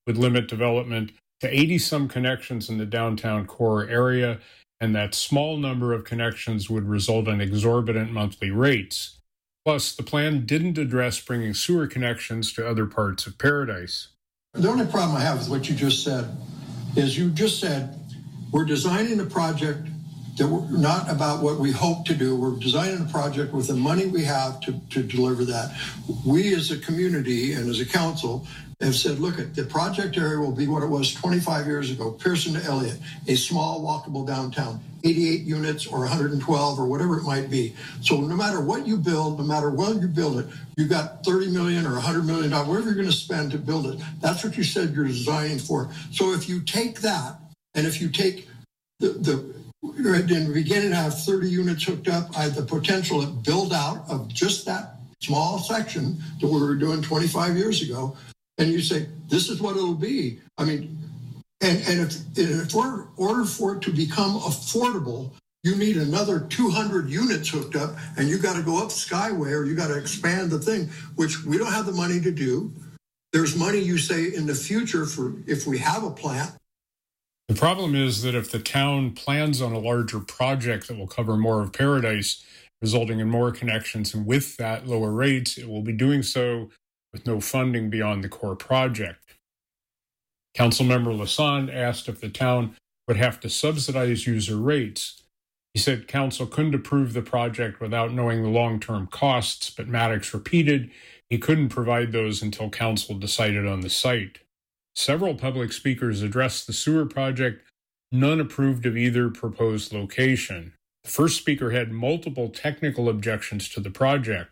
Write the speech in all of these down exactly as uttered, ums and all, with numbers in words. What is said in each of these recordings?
would limit development to eighty-some connections in the downtown core area, and that small number of connections would result in exorbitant monthly rates. Plus, the plan didn't address bringing sewer connections to other parts of Paradise. The only problem I have with what you just said is you just said, we're designing a project that we're not about what we hope to do. We're designing a project with the money we have to, to deliver that. We as a community and as a council have said, look, at the project area will be what it was twenty-five years ago, Pearson to Elliott, a small walkable downtown, eighty-eight units or one hundred twelve or whatever it might be. So no matter what you build, no matter when you build it, you got thirty million dollars or one hundred million dollars, whatever you're going to spend to build it. That's what you said you're designing for. So if you take that, and if you take the, the in the beginning, I have thirty units hooked up, I have the potential to build out of just that small section that we were doing twenty-five years ago. And you say, this is what it'll be. I mean, and, and if, if for order for it to become affordable, you need another two hundred units hooked up, and you got to go up Skyway, or you got to expand the thing, which we don't have the money to do. There's money, you say, in the future for if we have a plant. The problem is that if the town plans on a larger project that will cover more of Paradise, resulting in more connections, and with that lower rates, it will be doing so with no funding beyond the core project. Councilmember Lassonde asked if the town would have to subsidize user rates. He said council couldn't approve the project without knowing the long-term costs, but Maddox repeated he couldn't provide those until council decided on the site. Several public speakers addressed the sewer project, none approved of either proposed location. The first speaker had multiple technical objections to the project,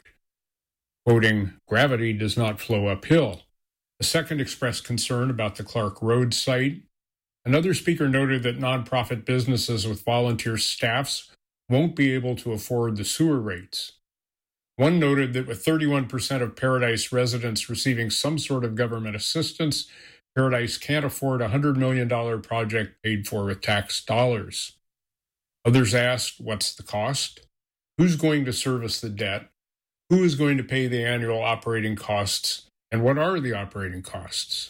quoting, "Gravity does not flow uphill." The second expressed concern about the Clark Road site. Another speaker noted that nonprofit businesses with volunteer staffs won't be able to afford the sewer rates. One noted that with thirty-one percent of Paradise residents receiving some sort of government assistance, Paradise can't afford a one hundred million dollars project paid for with tax dollars. Others asked, what's the cost? Who's going to service the debt? Who is going to pay the annual operating costs, and what are the operating costs?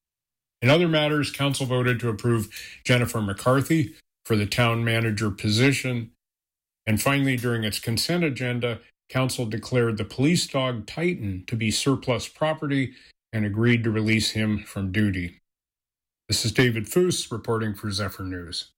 In other matters, council voted to approve Jennifer McCarthy for the town manager position. And finally, during its consent agenda, council declared the police dog Titan to be surplus property and agreed to release him from duty. This is David Foose reporting for Zephyr News.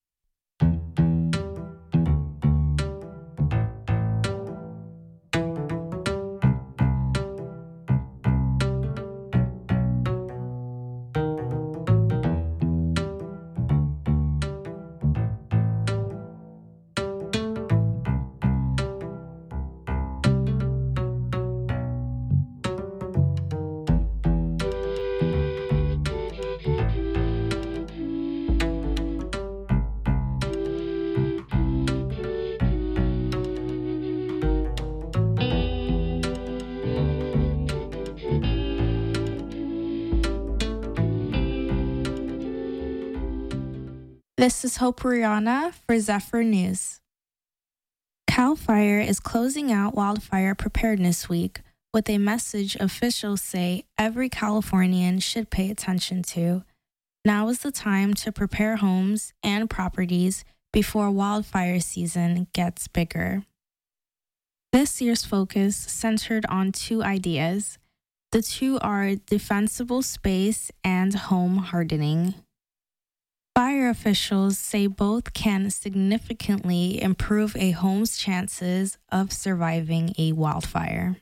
This is Hope Rihanna for Zephyr News. CAL FIRE is closing out Wildfire Preparedness Week with a message officials say every Californian should pay attention to. Now is the time to prepare homes and properties before wildfire season gets bigger. This year's focus centered on two ideas. The two are defensible space and home hardening. Fire officials say both can significantly improve a home's chances of surviving a wildfire.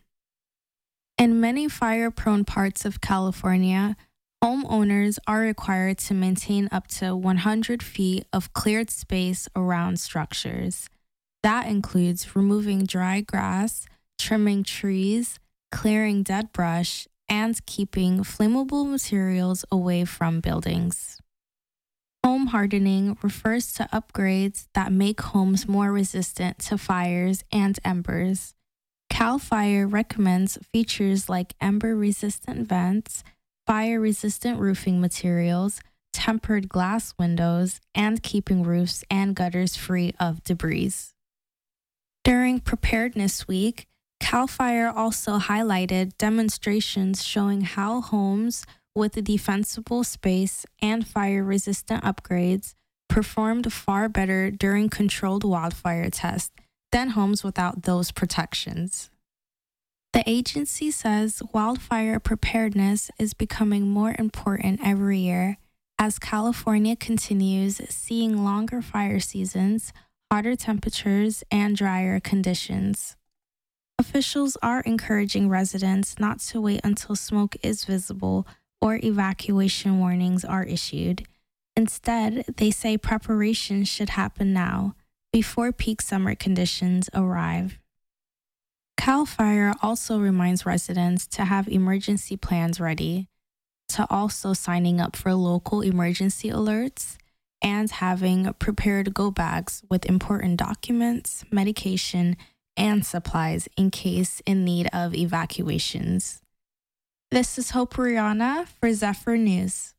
In many fire-prone parts of California, homeowners are required to maintain up to one hundred feet of cleared space around structures. That includes removing dry grass, trimming trees, clearing dead brush, and keeping flammable materials away from buildings. Home hardening refers to upgrades that make homes more resistant to fires and embers. CAL FIRE recommends features like ember-resistant vents, fire-resistant roofing materials, tempered glass windows, and keeping roofs and gutters free of debris. During Preparedness Week, CAL FIRE also highlighted demonstrations showing how homes with defensible space and fire-resistant upgrades performed far better during controlled wildfire tests than homes without those protections. The agency says wildfire preparedness is becoming more important every year as California continues seeing longer fire seasons, hotter temperatures, and drier conditions. Officials are encouraging residents not to wait until smoke is visible or evacuation warnings are issued. Instead, they say preparation should happen now, before peak summer conditions arrive. CAL FIRE also reminds residents to have emergency plans ready, to also signing up for local emergency alerts, and having prepared go bags with important documents, medication, and supplies in case in need of evacuations. This is Hope Rihanna for Zephyr News.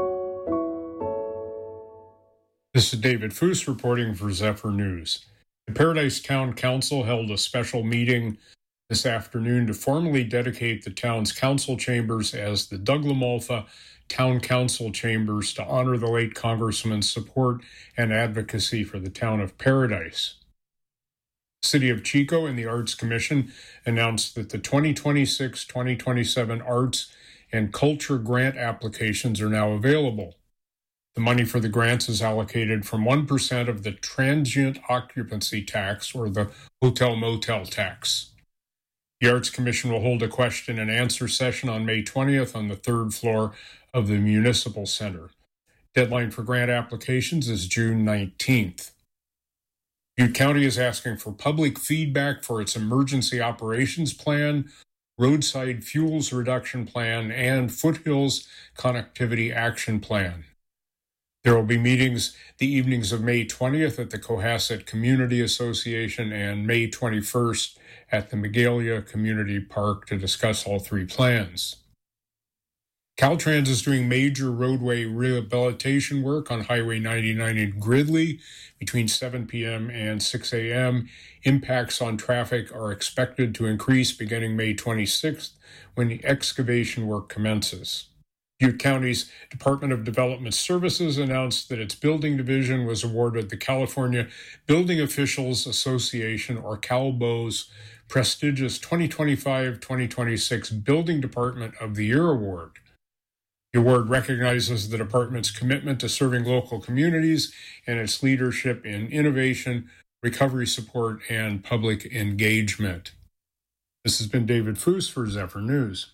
This is David Foose reporting for Zephyr News. The Paradise Town Council held a special meeting this afternoon to formally dedicate the town's council chambers as the Doug LaMalfa Town Council Chambers to honor the late Congressman's support and advocacy for the town of Paradise. City of Chico and the Arts Commission announced that the twenty twenty-six twenty twenty-seven Arts and Culture grant applications are now available. The money for the grants is allocated from one percent of the transient occupancy tax, or the hotel-motel tax. The Arts Commission will hold a question and answer session on May twentieth on the third floor of the Municipal Center. Deadline for grant applications is June nineteenth. Butte County is asking for public feedback for its emergency operations plan, roadside fuels reduction plan, and foothills connectivity action plan. There will be meetings the evenings of May twentieth at the Cohasset Community Association and May twenty-first at the Magalia Community Park to discuss all three plans. Caltrans is doing major roadway rehabilitation work on Highway ninety-nine in Gridley between seven p.m. and six a.m. Impacts on traffic are expected to increase beginning May twenty-sixth when the excavation work commences. Butte County's Department of Development Services announced that its building division was awarded the California Building Officials Association, or CalBO's, prestigious twenty twenty-five twenty twenty-six Building Department of the Year Award. The award recognizes the department's commitment to serving local communities and its leadership in innovation, recovery support, and public engagement. This has been David Foose for Zephyr News.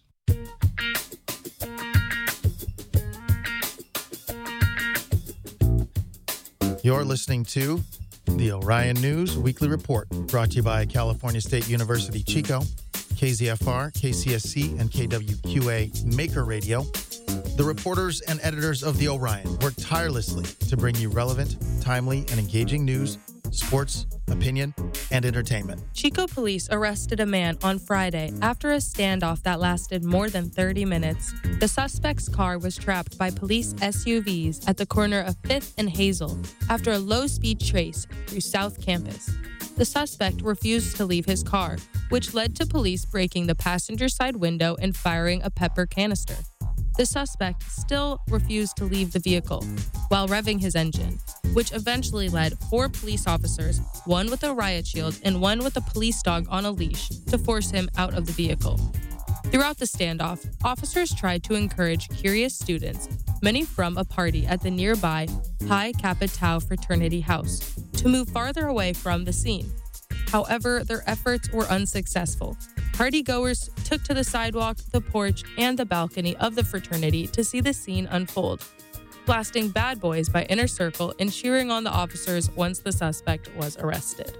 You're listening to the Orion News Weekly Report, brought to you by California State University Chico, K Z F R, K C S C, and K W Q A Maker Radio. The reporters and editors of the Orion work tirelessly to bring you relevant, timely, and engaging news, sports, opinion, and entertainment. Chico police arrested a man on Friday after a standoff that lasted more than thirty minutes. The suspect's car was trapped by police S U Vs at the corner of fifth and Hazel after a low-speed chase through South Campus. The suspect refused to leave his car, which led to police breaking the passenger side window and firing a pepper canister. The suspect still refused to leave the vehicle while revving his engine, which eventually led four police officers, one with a riot shield and one with a police dog on a leash, to force him out of the vehicle. Throughout the standoff, officers tried to encourage curious students, many from a party at the nearby Pi Kappa Tau fraternity house, to move farther away from the scene. However, their efforts were unsuccessful. Partygoers took to the sidewalk, the porch, and the balcony of the fraternity to see the scene unfold, blasting Bad Boys by Inner Circle and cheering on the officers once the suspect was arrested.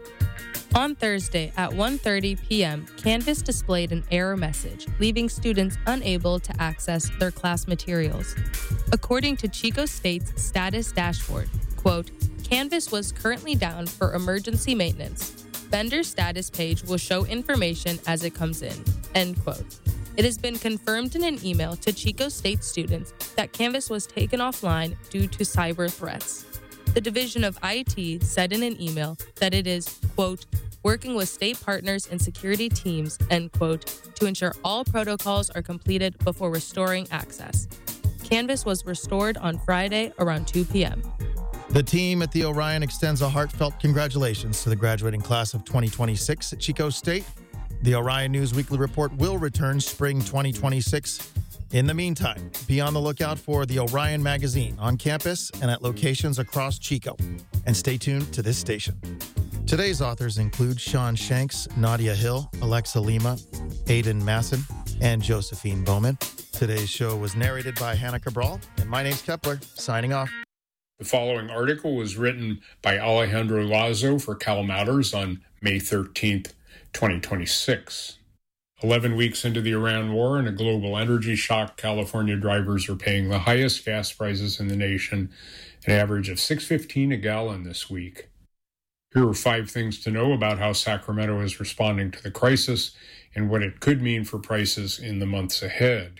On Thursday at one thirty p.m., Canvas displayed an error message, leaving students unable to access their class materials. According to Chico State's status dashboard, quote, Canvas was currently down for emergency maintenance. Vendor status page will show information as it comes in, end quote. It has been confirmed in an email to Chico State students that Canvas was taken offline due to cyber threats. The Division of I T said in an email that it is, quote, working with state partners and security teams, end quote, to ensure all protocols are completed before restoring access. Canvas was restored on Friday around two p.m. The team at the Orion extends a heartfelt congratulations to the graduating class of twenty twenty-six at Chico State. The Orion News Weekly Report will return spring twenty twenty-six. In the meantime, be on the lookout for the Orion magazine on campus and at locations across Chico. And stay tuned to this station. Today's authors include Sean Shanks, Nadia Hill, Alexa Lima, Aidan Masson, and Josephine Bowman. Today's show was narrated by Hannah Cabral, and my name's Kepler, signing off. The following article was written by Alejandro Lazo for Cal Matters on May thirteenth, twenty twenty-six. Eleven weeks into the Iran war and a global energy shock, California drivers are paying the highest gas prices in the nation, an average of six dollars and fifteen cents a gallon this week. Here are five things to know about how Sacramento is responding to the crisis and what it could mean for prices in the months ahead.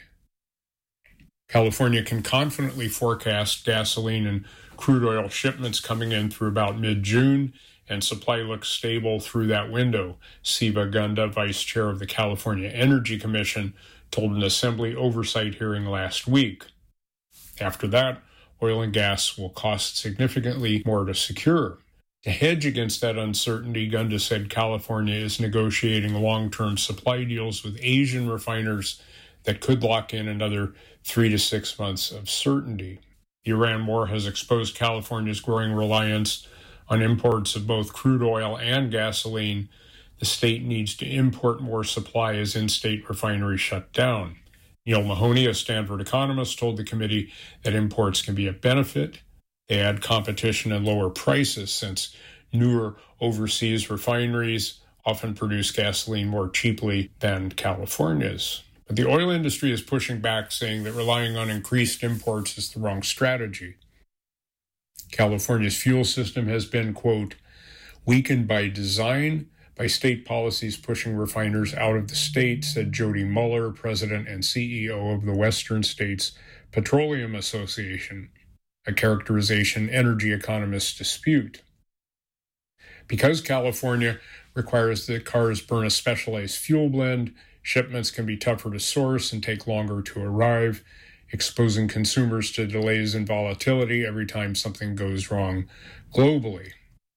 California can confidently forecast gasoline and crude oil shipments coming in through about mid-June, and supply looks stable through that window, Siva Gunda, vice chair of the California Energy Commission, told an Assembly oversight hearing last week. After that, oil and gas will cost significantly more to secure. To hedge against that uncertainty, Gunda said California is negotiating long-term supply deals with Asian refiners that could lock in another three to six months of certainty. The Iran war has exposed California's growing reliance on imports of both crude oil and gasoline. The state needs to import more supply as in-state refineries shut down. Neil Mahoney, a Stanford economist, told the committee that imports can be a benefit. They add competition and lower prices since newer overseas refineries often produce gasoline more cheaply than California's. But the oil industry is pushing back, saying that relying on increased imports is the wrong strategy. California's fuel system has been, quote, weakened by design, by state policies pushing refiners out of the state, said Jody Muller, president and C E O of the Western States Petroleum Association, a characterization energy economists dispute. Because California requires that cars burn a specialized fuel blend, shipments can be tougher to source and take longer to arrive, exposing consumers to delays and volatility every time something goes wrong globally.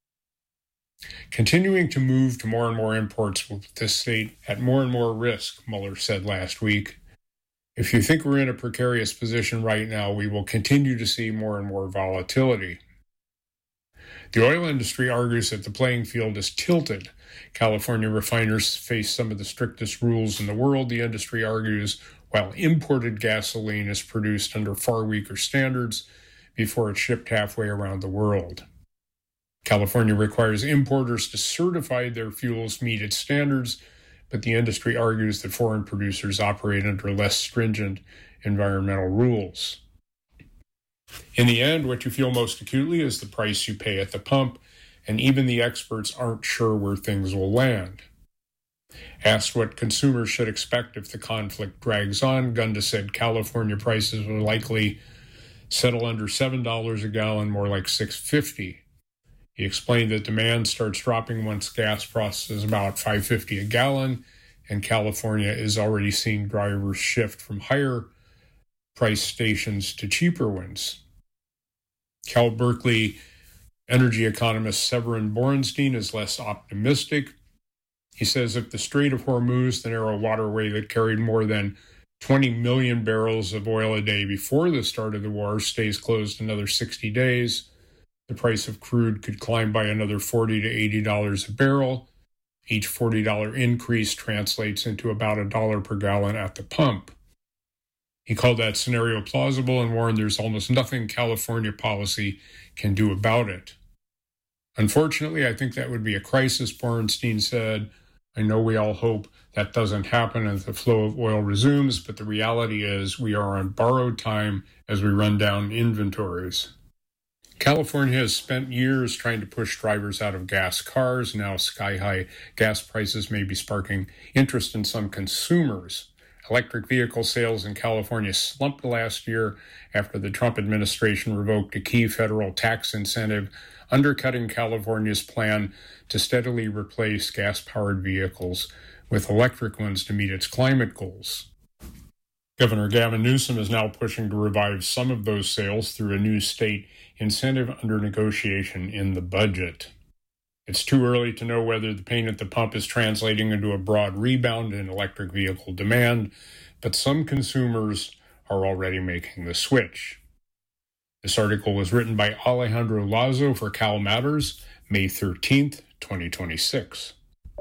Continuing to move to more and more imports will put the state at more and more risk, Mueller said last week. If you think we're in a precarious position right now, we will continue to see more and more volatility. The oil industry argues that the playing field is tilted. California refiners face some of the strictest rules in the world, the industry argues, while imported gasoline is produced under far weaker standards before it's shipped halfway around the world. California requires importers to certify their fuels meet its standards, but the industry argues that foreign producers operate under less stringent environmental rules. In the end, what you feel most acutely is the price you pay at the pump, and even the experts aren't sure where things will land. Asked what consumers should expect if the conflict drags on, Gunda said California prices will likely settle under seven dollars a gallon, more like six dollars and fifty cents. He explained that demand starts dropping once gas prices about five dollars and fifty cents a gallon, and California is already seeing drivers shift from higher price stations to cheaper ones. Cal Berkeley energy economist Severin Borenstein is less optimistic. He says if the Strait of Hormuz, the narrow waterway that carried more than twenty million barrels of oil a day before the start of the war, stays closed another sixty days, the price of crude could climb by another forty to eighty dollars a barrel. Each forty dollars increase translates into about a dollar per gallon at the pump. He called that scenario plausible and warned there's almost nothing California policy can do about it. Unfortunately, I think that would be a crisis, Borenstein said. I know we all hope that doesn't happen and the flow of oil resumes, but the reality is we are on borrowed time as we run down inventories. California has spent years trying to push drivers out of gas cars. Now sky-high gas prices may be sparking interest in some consumers. Electric vehicle sales in California slumped last year after the Trump administration revoked a key federal tax incentive, undercutting California's plan to steadily replace gas-powered vehicles with electric ones to meet its climate goals. Governor Gavin Newsom is now pushing to revive some of those sales through a new state incentive under negotiation in the budget. It's too early to know whether the pain at the pump is translating into a broad rebound in electric vehicle demand, but some consumers are already making the switch. This article was written by Alejandro Lazo for Cal Matters, May thirteenth, twenty twenty-six.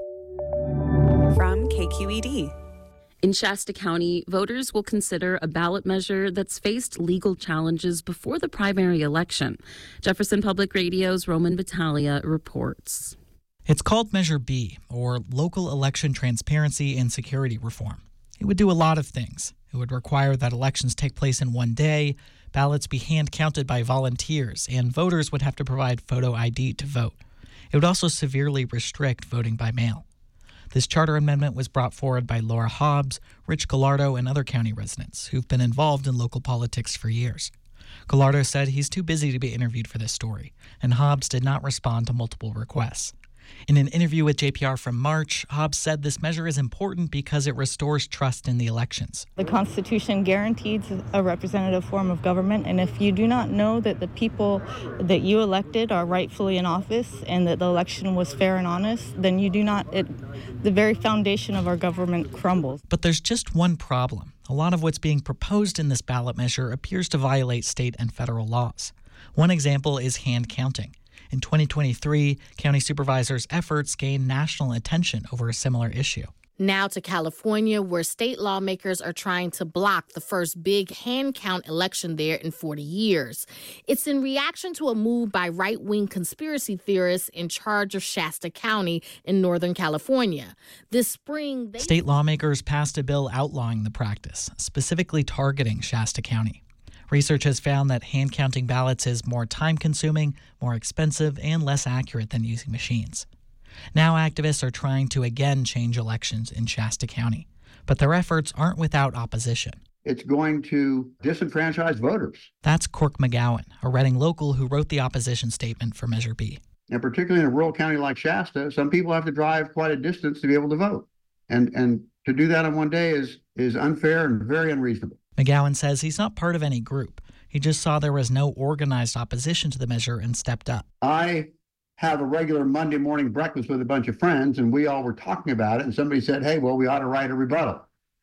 From K Q E D. In Shasta County, voters will consider a ballot measure that's faced legal challenges before the primary election. Jefferson Public Radio's Roman Battaglia reports. It's called Measure B, or Local Election Transparency and Security Reform. It would do a lot of things. It would require that elections take place in one day, ballots be hand-counted by volunteers, and voters would have to provide photo I D to vote. It would also severely restrict voting by mail. This charter amendment was brought forward by Laura Hobbs, Rich Gallardo, and other county residents who've been involved in local politics for years. Gallardo said he's too busy to be interviewed for this story, and Hobbs did not respond to multiple requests. In an interview with J P R from March, Hobbs said this measure is important because it restores trust in the elections. The Constitution guarantees a representative form of government, and if you do not know that the people that you elected are rightfully in office and that the election was fair and honest, then you do not, it, the very foundation of our government crumbles. But there's just one problem. A lot of what's being proposed in this ballot measure appears to violate state and federal laws. One example is hand counting. In twenty twenty-three, county supervisors' efforts gained national attention over a similar issue. Now to California, where state lawmakers are trying to block the first big hand count election there in forty years. It's in reaction to a move by right-wing conspiracy theorists in charge of Shasta County in Northern California. This spring, they... State lawmakers passed a bill outlawing the practice, specifically targeting Shasta County. Research has found that hand-counting ballots is more time-consuming, more expensive, and less accurate than using machines. Now activists are trying to again change elections in Shasta County, but their efforts aren't without opposition. It's going to disenfranchise voters. That's Cork McGowan, a Reading local who wrote the opposition statement for Measure B. And particularly in a rural county like Shasta, some people have to drive quite a distance to be able to vote. And and to do that in one day is is unfair and very unreasonable. McGowan says he's not part of any group. He just saw there was no organized opposition to the measure and stepped up. I have a regular Monday morning breakfast with a bunch of friends, and we all were talking about it, and somebody said, hey, well, we ought to write a rebuttal.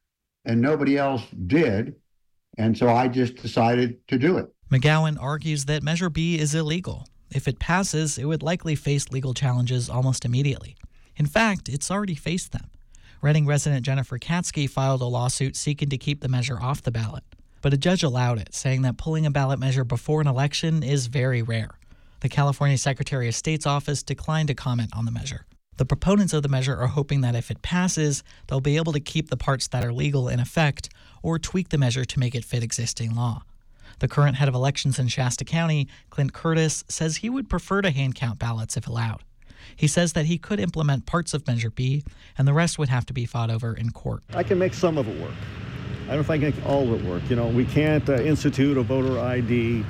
And nobody else did, and so I just decided to do it. McGowan argues that Measure B is illegal. If it passes, it would likely face legal challenges almost immediately. In fact, it's already faced them. Reading resident Jennifer Katsky filed a lawsuit seeking to keep the measure off the ballot. But a judge allowed it, saying that pulling a ballot measure before an election is very rare. The California Secretary of State's office declined to comment on the measure. The proponents of the measure are hoping that if it passes, they'll be able to keep the parts that are legal in effect or tweak the measure to make it fit existing law. The current head of elections in Shasta County, Clint Curtis, says he would prefer to hand count ballots if allowed. He says that he could implement parts of Measure B, and the rest would have to be fought over in court. I can make some of it work. I don't know if I can make all of it work. You know, we can't uh, institute a voter I D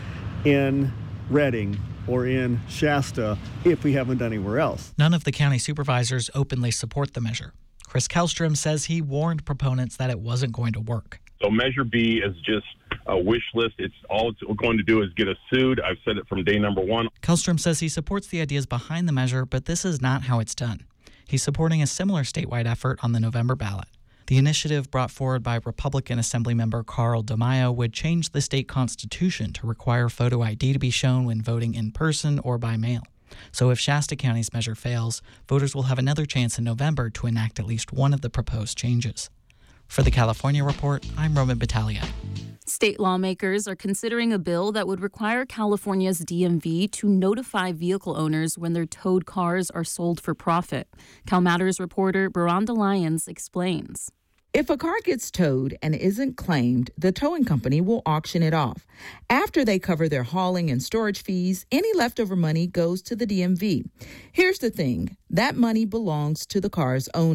in Reading or in Shasta if we haven't done anywhere else. None of the county supervisors openly support the measure. Chris Kellstrom says he warned proponents that it wasn't going to work. So Measure B is just a wish list. It's all it's going to do is get us sued. I've said it from day number one. Kellstrom says he supports the ideas behind the measure, but this is not how it's done. He's supporting a similar statewide effort on the November ballot. The initiative brought forward by Republican Assemblymember Carl DeMaio would change the state constitution to require photo I D to be shown when voting in person or by mail. So if Shasta County's measure fails, voters will have another chance in November to enact at least one of the proposed changes. For the California Report, I'm Roman Battaglia. State lawmakers are considering a bill that would require California's D M V to notify vehicle owners when their towed cars are sold for profit. CalMatters reporter Beronda Lyons explains. If a car gets towed and isn't claimed, the towing company will auction it off. After they cover their hauling and storage fees, any leftover money goes to the D M V. Here's the thing, that money belongs to the car's owner.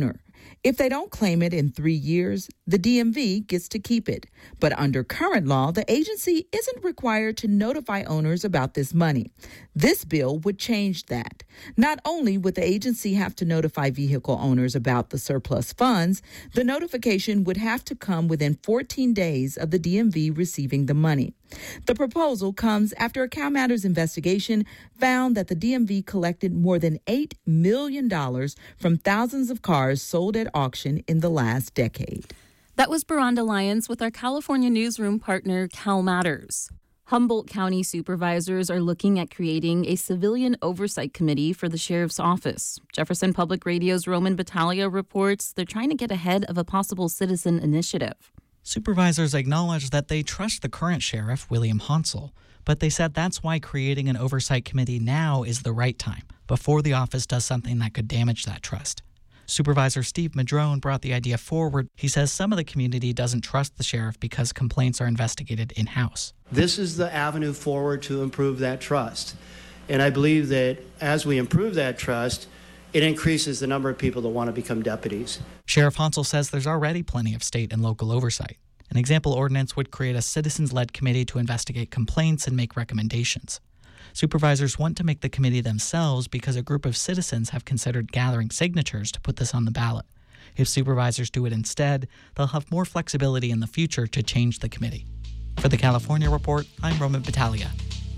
If they don't claim it in three years, the D M V gets to keep it. But under current law, the agency isn't required to notify owners about this money. This bill would change that. Not only would the agency have to notify vehicle owners about the surplus funds, the notification would have to come within fourteen days of the D M V receiving the money. The proposal comes after a CalMatters investigation found that the D M V collected more than eight million dollars from thousands of cars sold at auction in the last decade. That was Beronda Lyons with our California newsroom partner, CalMatters. Humboldt County supervisors are looking at creating a civilian oversight committee for the sheriff's office. Jefferson Public Radio's Roman Battaglia reports they're trying to get ahead of a possible citizen initiative. Supervisors acknowledged that they trust the current sheriff, William Hansel, but they said that's why creating an oversight committee now is the right time, before the office does something that could damage that trust. Supervisor Steve Madrone brought the idea forward. He says some of the community doesn't trust the sheriff because complaints are investigated in-house. This is the avenue forward to improve that trust. And I believe that as we improve that trust, it increases the number of people that want to become deputies. Sheriff Hansel says there's already plenty of state and local oversight. An example ordinance would create a citizens-led committee to investigate complaints and make recommendations. Supervisors want to make the committee themselves because a group of citizens have considered gathering signatures to put this on the ballot. If supervisors do it instead, they'll have more flexibility in the future to change the committee. For the California Report, I'm Roman Battaglia.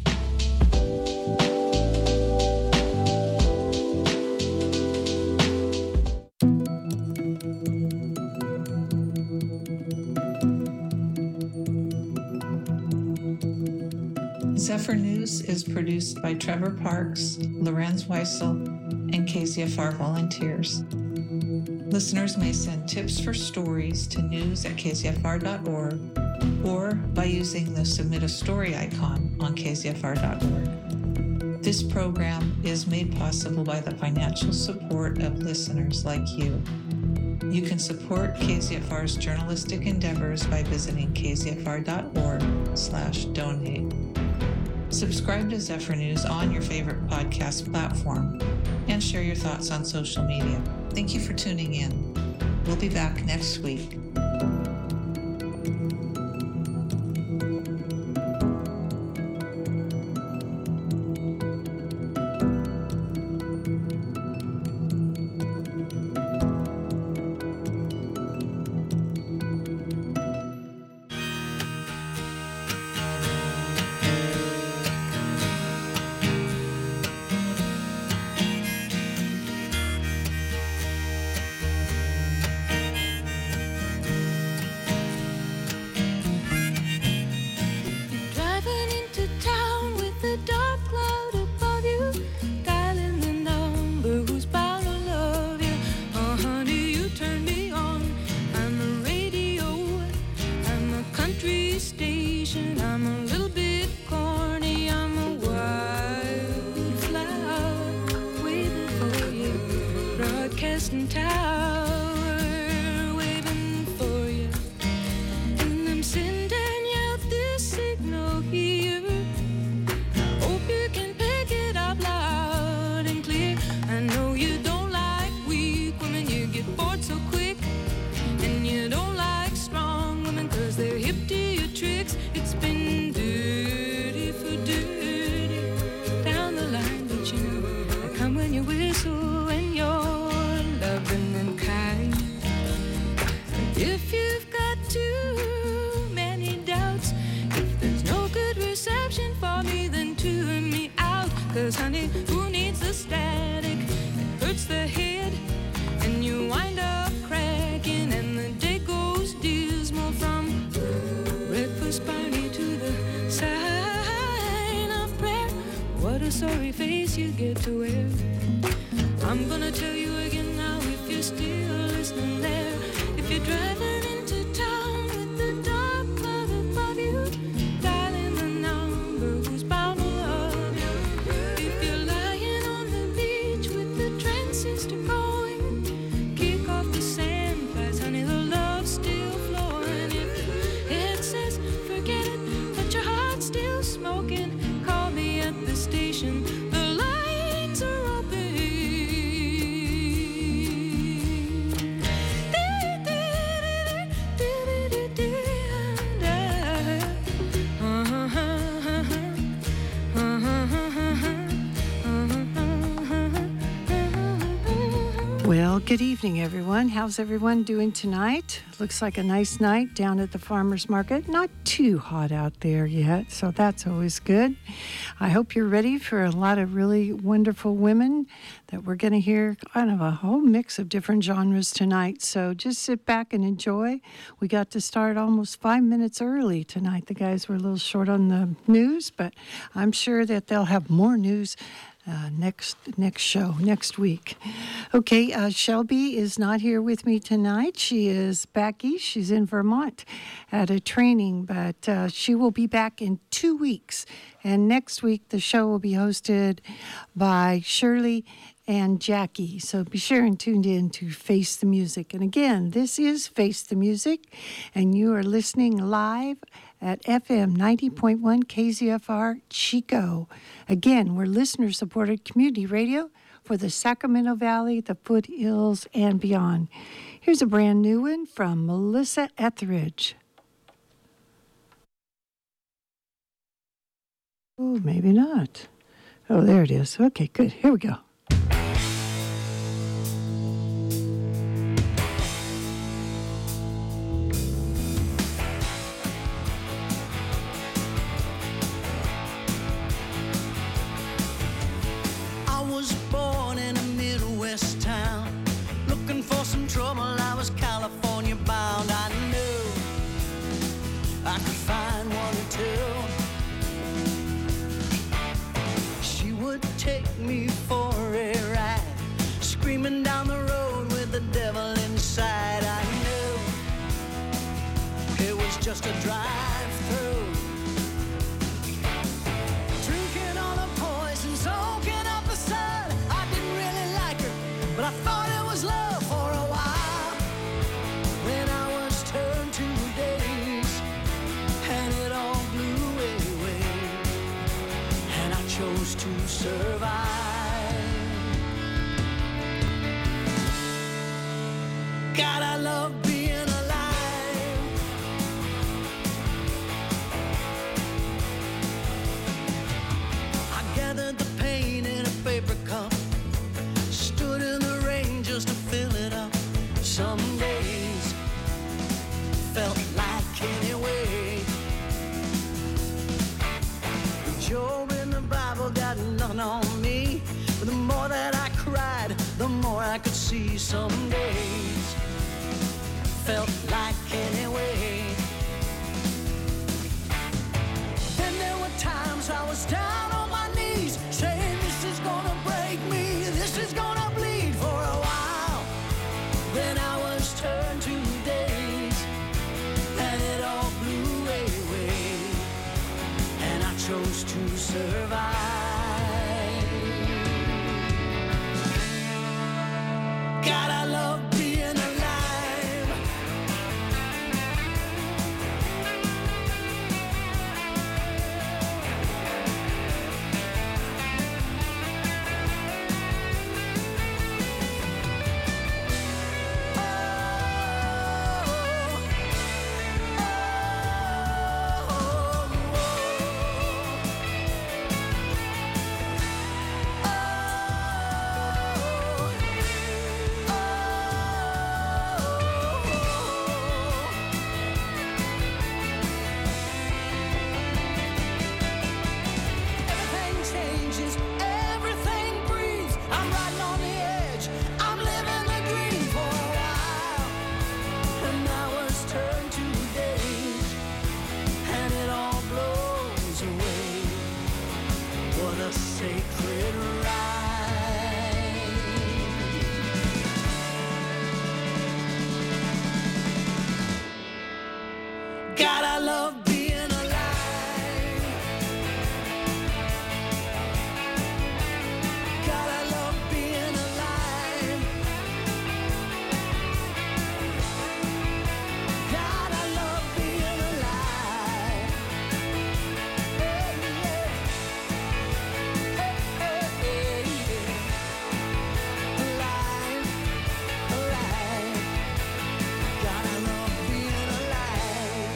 Zephyr News is produced by Trevor Parks, Lorenz Weissel, and K Z F R volunteers. Listeners may send tips for stories to news at k z f r dot org or by using the Submit a Story icon on k z f r dot org. This program is made possible by the financial support of listeners like you. You can support K Z F R's journalistic endeavors by visiting k z f r dot org slash donate. Subscribe to Zephyr News on your favorite podcast platform and share your thoughts on social media. Thank you for tuning in. We'll be back next week. Well, good evening, everyone. How's everyone doing tonight? Looks like a nice night down at the farmer's market. Not too hot out there yet, so that's always good. I hope you're ready for a lot of really wonderful women that we're going to hear kind of a whole mix of different genres tonight. So just sit back and enjoy. We got to start almost five minutes early tonight. The guys were a little short on the news, but I'm sure that they'll have more news Uh, next next show, next week. Okay, uh, Shelby is not here with me tonight. She is back east. She's in Vermont at a training, but uh, she will be back in two weeks. And next week, the show will be hosted by Shirley and Jackie. So be sure and tune in to Face the Music. And again, this is Face the Music, and you are listening live at F M ninety point one K Z F R Chico. Again, we're listener-supported community radio for the Sacramento Valley, the foothills, and beyond. Here's a brand new one from Melissa Etheridge. Oh, maybe not. Oh, there it is. Okay, good. Here we go. Just a drive-through, drinking all the poison, soaking up the sun. I didn't really like her, but I thought it was love for a while. When I was turned to days, and it all blew away, and I chose to survive. God, I love being some days felt like anyway. Job in the Bible got nothing on me, but the more that I cried, the more I could see. Some days felt like anyway. Then there were times I was down on my knees, saying this is gonna break me, this is gonna bleed for a while. Then I was turned to days, and it all blew away, and I chose to survive. God, I love being alive. God, I love being alive. God, I love being alive. God, I love being alive. Hey, yeah. Hey, hey, hey, yeah. Alive, alive. God, I love being alive.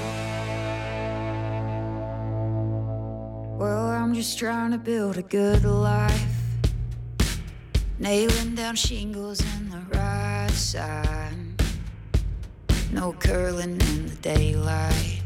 Well, I'm just trying to build a good life, nailing down shingles in the right outside. No curling in the daylight.